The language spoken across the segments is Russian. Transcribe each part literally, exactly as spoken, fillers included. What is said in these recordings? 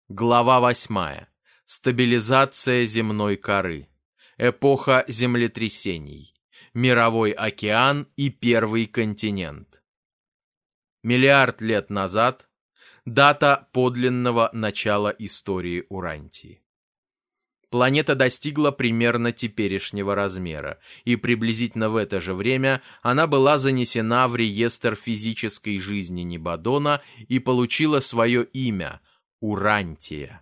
Глава восьмая. Стабилизация земной коры. Эпоха землетрясений. Мировой океан и первый континент. Миллиард лет назад. Дата подлинного начала истории Урантии. Планета достигла примерно теперешнего размера, и приблизительно в это же время она была занесена в реестр физической жизни Небодона и получила свое имя – Урантия.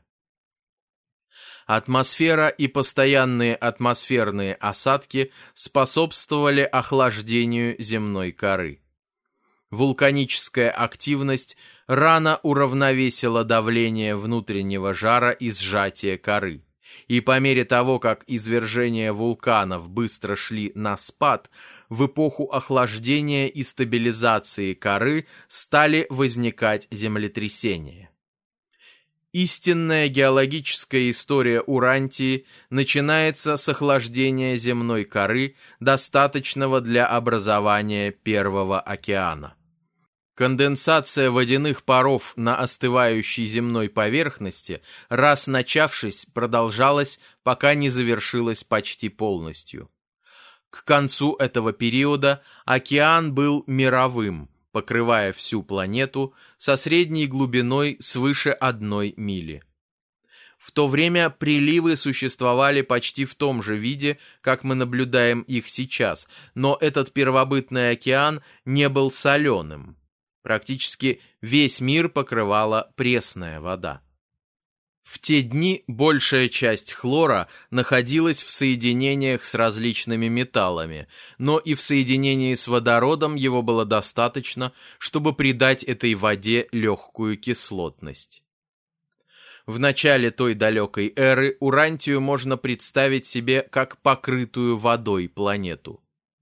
Атмосфера и постоянные атмосферные осадки способствовали охлаждению земной коры. Вулканическая активность рано уравновесила давление внутреннего жара и сжатия коры, и по мере того, как извержения вулканов быстро шли на спад, в эпоху охлаждения и стабилизации коры стали возникать землетрясения. Истинная геологическая история Урантии начинается с охлаждения земной коры, достаточного для образования Первого океана. Конденсация водяных паров на остывающей земной поверхности, раз начавшись, продолжалась, пока не завершилась почти полностью. К концу этого периода океан был мировым, покрывая всю планету со средней глубиной свыше одной мили. В то время приливы существовали почти в том же виде, как мы наблюдаем их сейчас, но этот первобытный океан не был соленым. Практически весь мир покрывала пресная вода. В те дни большая часть хлора находилась в соединениях с различными металлами, но и в соединении с водородом его было достаточно, чтобы придать этой воде легкую кислотность. В начале той далекой эры Урантию можно представить себе как покрытую водой планету.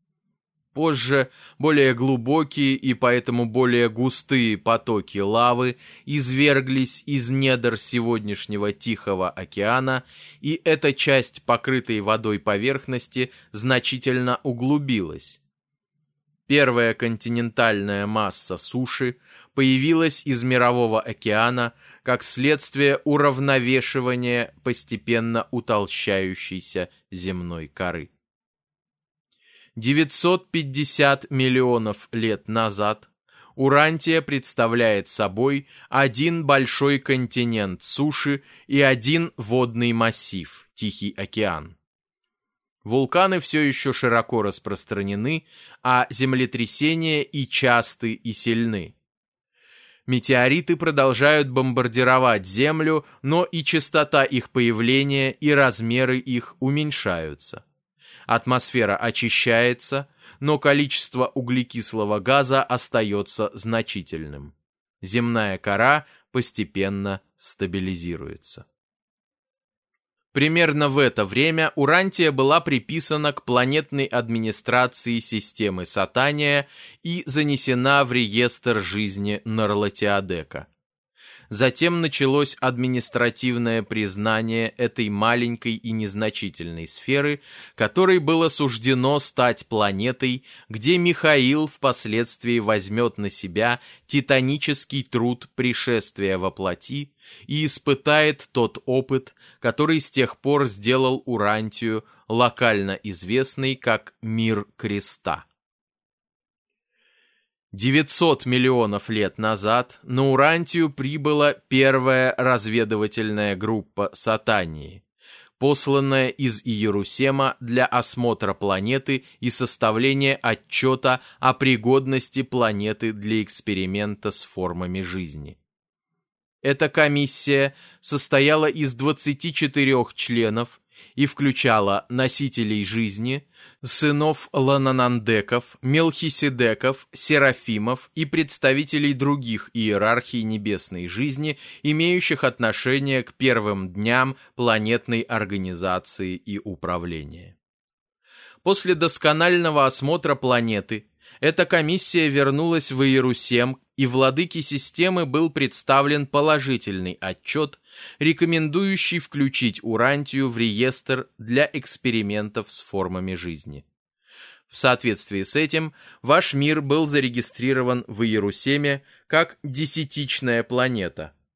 Позже более глубокие и поэтому более густые потоки лавы изверглись из недр сегодняшнего Тихого океана, и эта часть покрытой водой поверхности значительно углубилась. Первая континентальная масса суши появилась из Мирового океана как следствие уравновешивания постепенно утолщающейся земной коры. девятьсот пятьдесят миллионов лет назад Урантия представляет собой один большой континент суши и один водный массив – Тихий океан. Вулканы все еще широко распространены, а землетрясения и часты, и сильны. Метеориты продолжают бомбардировать Землю, но и частота их появления и размеры их уменьшаются. Атмосфера очищается, но количество углекислого газа остается значительным. Земная кора постепенно стабилизируется. Примерно в это время Урантия была приписана к планетной администрации системы Сатания и занесена в реестр жизни Нарлатиодека. Затем началось административное признание этой маленькой и незначительной сферы, которой было суждено стать планетой, где Михаил впоследствии возьмет на себя титанический труд пришествия во плоти и испытает тот опыт, который с тех пор сделал Урантию локально известной как Мир Креста. девятьсот миллионов лет назад на Урантию прибыла первая разведывательная группа Сатании, посланная из Иерусема для осмотра планеты и составления отчета о пригодности планеты для эксперимента с формами жизни. Эта комиссия состояла из двадцати четырёх членов и включала носителей жизни, сынов Лананандеков, Мелхиседеков, Серафимов и представителей других иерархий небесной жизни, имеющих отношение к первым дням планетной организации и управления. После досконального осмотра планеты эта комиссия вернулась в Иерусем, и владыке системы был представлен положительный отчет, рекомендующий включить Урантию в реестр для экспериментов с формами жизни. В соответствии с этим, ваш мир был зарегистрирован в Иерусеме как десятичная планета.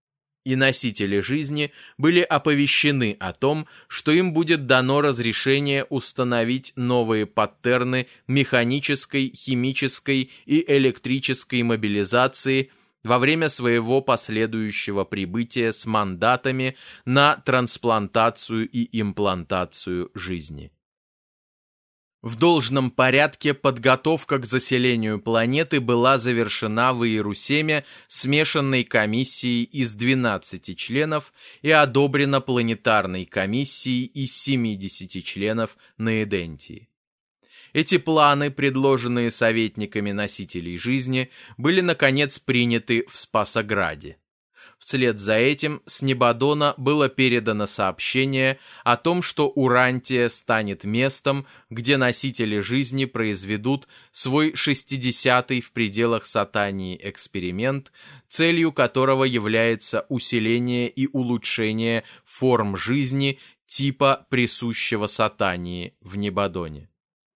и носители жизни были оповещены о том, что им будет дано разрешение установить новые паттерны механической, химической и электрической мобилизации во время своего последующего прибытия с мандатами на трансплантацию и имплантацию жизни. В должном порядке подготовка к заселению планеты была завершена в Иерусалиме смешанной комиссией из двенадцати членов и одобрена планетарной комиссией из семидесяти членов на Эдентии. Эти планы, предложенные советниками носителей жизни, были, наконец, приняты в Спасограде. Вслед за этим с Небодона было передано сообщение о том, что Урантия станет местом, где носители жизни произведут свой шестидесятый в пределах Сатании эксперимент, целью которого является усиление и улучшение форм жизни типа присущего Сатании в Небодоне.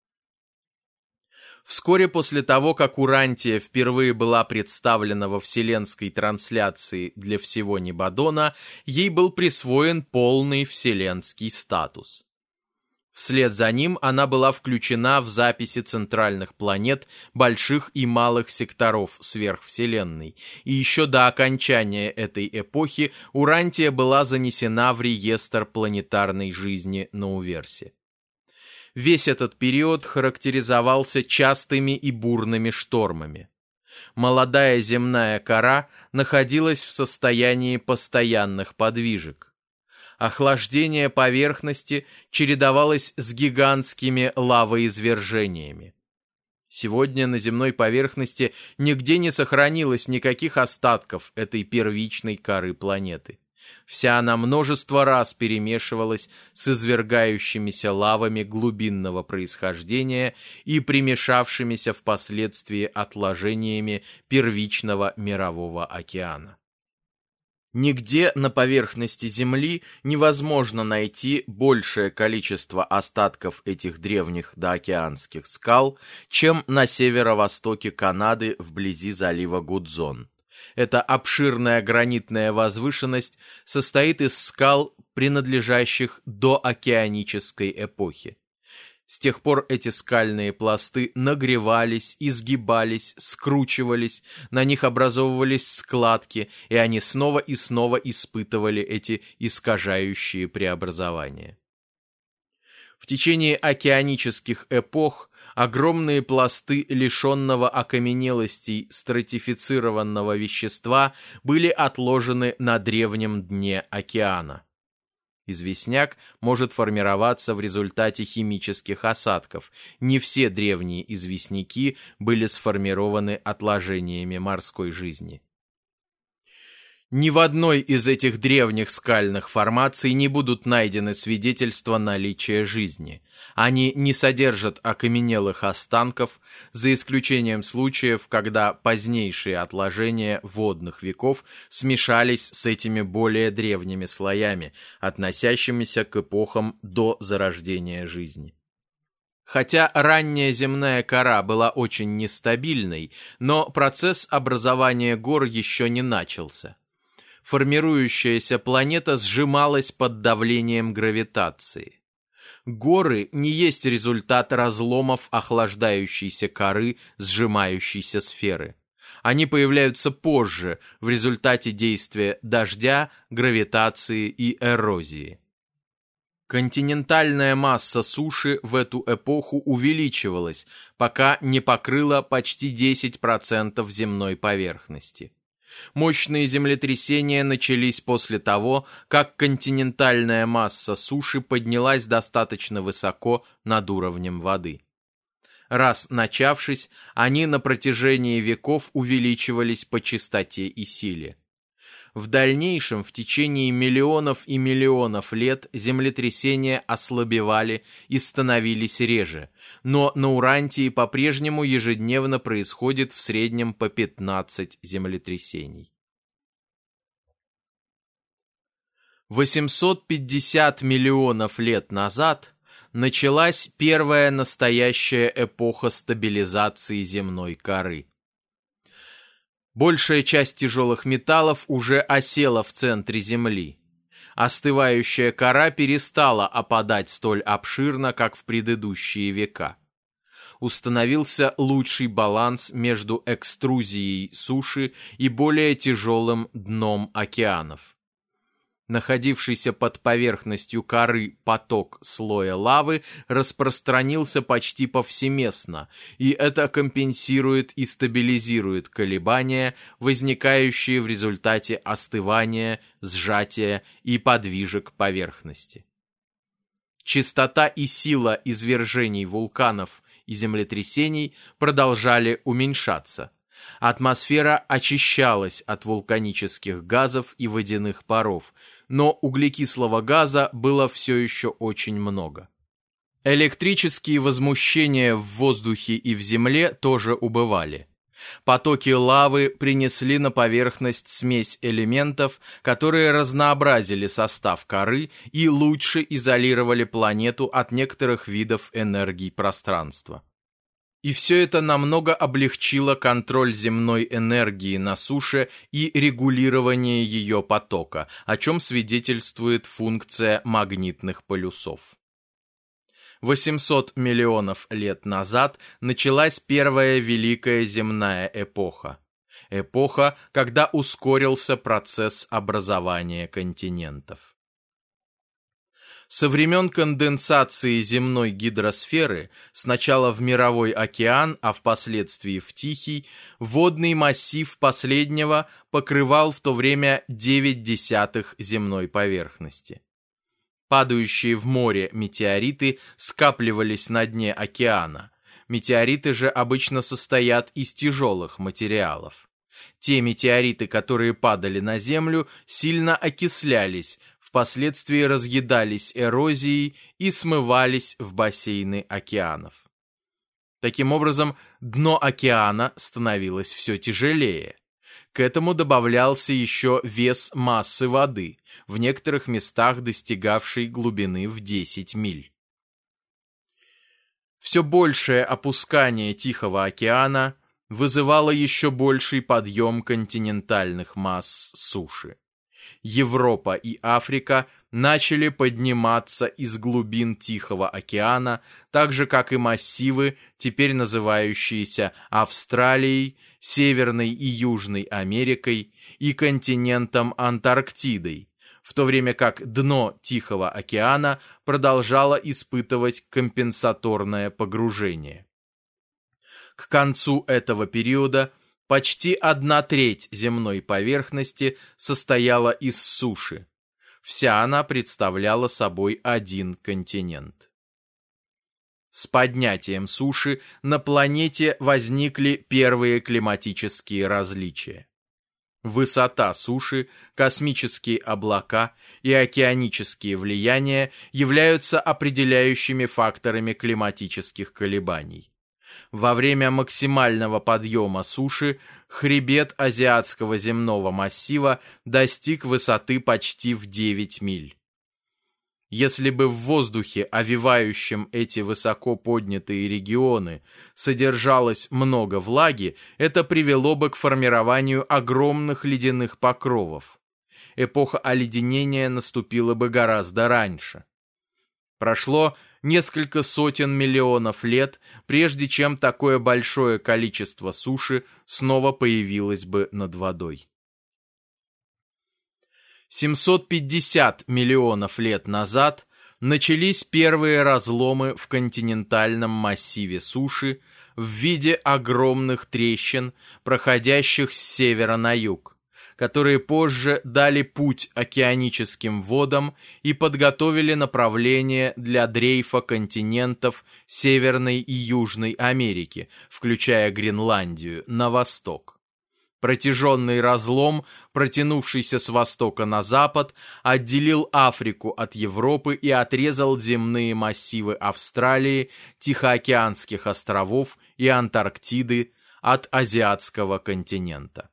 Вскоре после того, как Урантия впервые была представлена во вселенской трансляции для всего Небодона, ей был присвоен полный вселенский статус. Вслед за ним она была включена в записи центральных планет больших и малых секторов сверхвселенной, и еще до окончания этой эпохи Урантия была занесена в реестр планетарной жизни на Уверсе. Весь этот период характеризовался частыми и бурными штормами. Молодая земная кора находилась в состоянии постоянных подвижек. Охлаждение поверхности чередовалось с гигантскими лавоизвержениями. Сегодня на земной поверхности нигде не сохранилось никаких остатков этой первичной коры планеты. Вся она множество раз перемешивалась с извергающимися лавами глубинного происхождения и примешавшимися впоследствии отложениями первичного мирового океана. Нигде на поверхности Земли невозможно найти большее количество остатков этих древних доокеанских скал, чем на северо-востоке Канады вблизи залива Гудзон. Эта обширная гранитная возвышенность состоит из скал, принадлежащих доокеанической эпохе. С тех пор эти скальные пласты нагревались, изгибались, скручивались, на них образовывались складки, и они снова и снова испытывали эти искажающие преобразования. В течение океанических эпох огромные пласты лишенного окаменелостей стратифицированного вещества были отложены на древнем дне океана. Известняк может формироваться в результате химических осадков. Не все древние известняки были сформированы отложениями морской жизни. Ни в одной из этих древних скальных формаций не будут найдены свидетельства наличия жизни. Они не содержат окаменелых останков, за исключением случаев, когда позднейшие отложения водных веков смешались с этими более древними слоями, относящимися к эпохам до зарождения жизни. Хотя ранняя земная кора была очень нестабильной, но процесс образования гор еще не начался. Формирующаяся планета сжималась под давлением гравитации. Горы не есть результат разломов охлаждающейся коры сжимающейся сферы. Они появляются позже, в результате действия дождя, гравитации и эрозии. Континентальная масса суши в эту эпоху увеличивалась, пока не покрыла почти десять процентов земной поверхности. Мощные землетрясения начались после того, как континентальная масса суши поднялась достаточно высоко над уровнем воды. Раз начавшись, они на протяжении веков увеличивались по частоте и силе. В дальнейшем, в течение миллионов и миллионов лет, землетрясения ослабевали и становились реже, но на Урантии по-прежнему ежедневно происходит в среднем по пятнадцать землетрясений. восемьсот пятьдесят миллионов лет назад началась первая настоящая эпоха стабилизации земной коры. Большая часть тяжелых металлов уже осела в центре Земли. Остывающая кора перестала опадать столь обширно, как в предыдущие века. Установился лучший баланс между экструзией суши и более тяжелым дном океанов. Находившийся под поверхностью коры поток слоя лавы распространился почти повсеместно, и это компенсирует и стабилизирует колебания, возникающие в результате остывания, сжатия и подвижек поверхности. Частота и сила извержений вулканов и землетрясений продолжали уменьшаться. Атмосфера очищалась от вулканических газов и водяных паров, но углекислого газа было все еще очень много. Электрические возмущения в воздухе и в земле тоже убывали. Потоки лавы принесли на поверхность смесь элементов, которые разнообразили состав коры и лучше изолировали планету от некоторых видов энергий пространства. И все это намного облегчило контроль земной энергии на суше и регулирование ее потока, о чем свидетельствует функция магнитных полюсов. восемьсот миллионов лет назад началась первая великая земная эпоха. Эпоха, когда ускорился процесс образования континентов. Со времен конденсации земной гидросферы, сначала в Мировой океан, а впоследствии в Тихий, водный массив последнего покрывал в то время девять десятых земной поверхности. Падающие в море метеориты скапливались на дне океана. Метеориты же обычно состоят из тяжелых материалов. Те метеориты, которые падали на Землю, сильно окислялись, впоследствии разъедались эрозией и смывались в бассейны океанов. Таким образом, дно океана становилось все тяжелее. К этому добавлялся еще вес массы воды, в некоторых местах достигавшей глубины в десять миль. Все большее опускание Тихого океана вызывало еще больший подъем континентальных масс суши. Европа и Африка начали подниматься из глубин Тихого океана, так же, как и массивы, теперь называющиеся Австралией, Северной и Южной Америкой и континентом Антарктидой, в то время как дно Тихого океана продолжало испытывать компенсаторное погружение. К концу этого периода почти одна треть земной поверхности состояла из суши. Вся она представляла собой один континент. С поднятием суши на планете возникли первые климатические различия. Высота суши, космические облака и океанические влияния являются определяющими факторами климатических колебаний. Во время максимального подъема суши хребет азиатского земного массива достиг высоты почти в девять миль. Если бы в воздухе, овивающем эти высоко поднятые регионы, содержалось много влаги, это привело бы к формированию огромных ледяных покровов. Эпоха оледенения наступила бы гораздо раньше. Прошло несколько сотен миллионов лет, прежде чем такое большое количество суши снова появилось бы над водой. семьсот пятьдесят миллионов лет назад начались первые разломы в континентальном массиве суши в виде огромных трещин, проходящих с севера на юг, которые позже дали путь океаническим водам и подготовили направление для дрейфа континентов Северной и Южной Америки, включая Гренландию, на восток. Протяженный разлом, протянувшийся с востока на запад, отделил Африку от Европы и отрезал земные массивы Австралии, Тихоокеанских островов и Антарктиды от азиатского континента.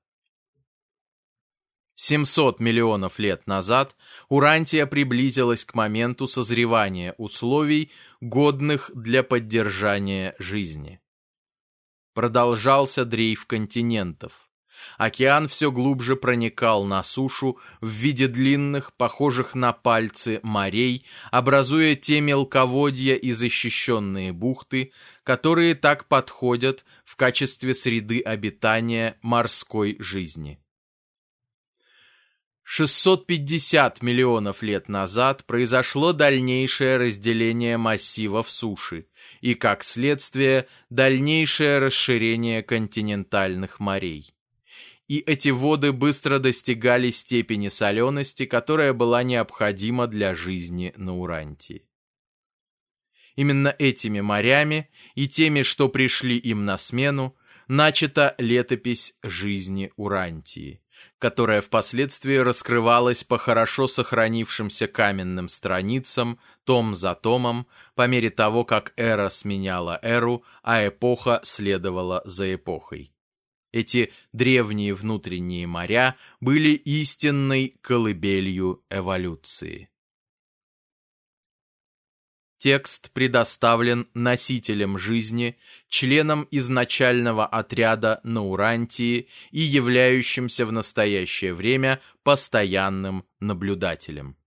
семьсот миллионов лет назад Урантия приблизилась к моменту созревания условий, годных для поддержания жизни. Продолжался дрейф континентов. Океан все глубже проникал на сушу в виде длинных, похожих на пальцы, морей, образуя те мелководья и защищенные бухты, которые так подходят в качестве среды обитания морской жизни. шестьсот пятьдесят миллионов лет назад произошло дальнейшее разделение массивов суши и, как следствие, дальнейшее расширение континентальных морей. И эти воды быстро достигали степени солености, которая была необходима для жизни на Урантии. Именно этими морями и теми, что пришли им на смену, начата летопись жизни Урантии, которая впоследствии раскрывалась по хорошо сохранившимся каменным страницам, том за томом, по мере того, как эра сменяла эру, а эпоха следовала за эпохой. Эти древние внутренние моря были истинной колыбелью эволюции. Текст предоставлен носителем жизни, членом изначального отряда на Урантии и являющимся в настоящее время постоянным наблюдателем.